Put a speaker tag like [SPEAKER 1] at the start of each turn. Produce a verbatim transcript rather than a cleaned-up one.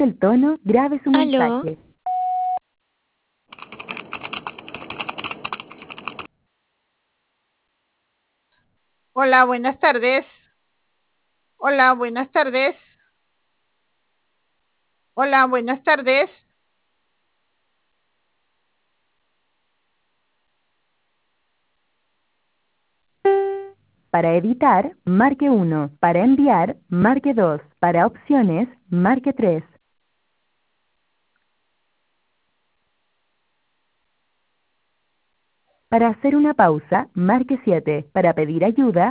[SPEAKER 1] el tono, grabe su
[SPEAKER 2] Aló,
[SPEAKER 1] mensaje.
[SPEAKER 3] Hola, buenas tardes. Hola, buenas tardes. Hola, buenas tardes.
[SPEAKER 1] Para editar, marque uno. Para enviar, marque dos. Para opciones, marque tres. Para hacer una pausa, marque siete. Para pedir ayuda,